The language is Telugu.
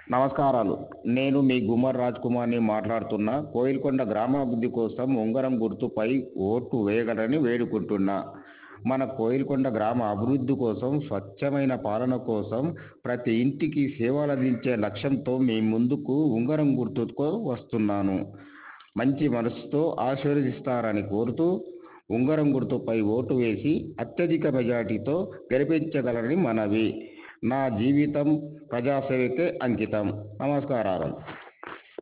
నమస్కారాలు. నేను మీ గుమ్మడి రాజ్‌కుమార్‌ని మాట్లాడుతున్నా. కోయిల్కొండ గ్రామాభివృద్ధి కోసం ఉంగరం గుర్తుపై ఓటు వేయగలని వేడుకుంటున్నా. మన కోయిల్కొండ గ్రామ అభివృద్ధి కోసం, స్వచ్ఛమైన పాలన కోసం, ప్రతి ఇంటికి సేవలందించే లక్ష్యంతో మీ ముందుకు ఉంగరం గుర్తుతో వస్తున్నాను. మంచి మనసుతో ఆశీర్వదిస్తారని కోరుతూ, ఉంగరం గుర్తుపై ఓటు వేసి అత్యధిక మెజార్టీతో గెలిపించగలరని మనవి. నా జీవితం ప్రజాసేవకే అంకితం. నమస్కారాలు.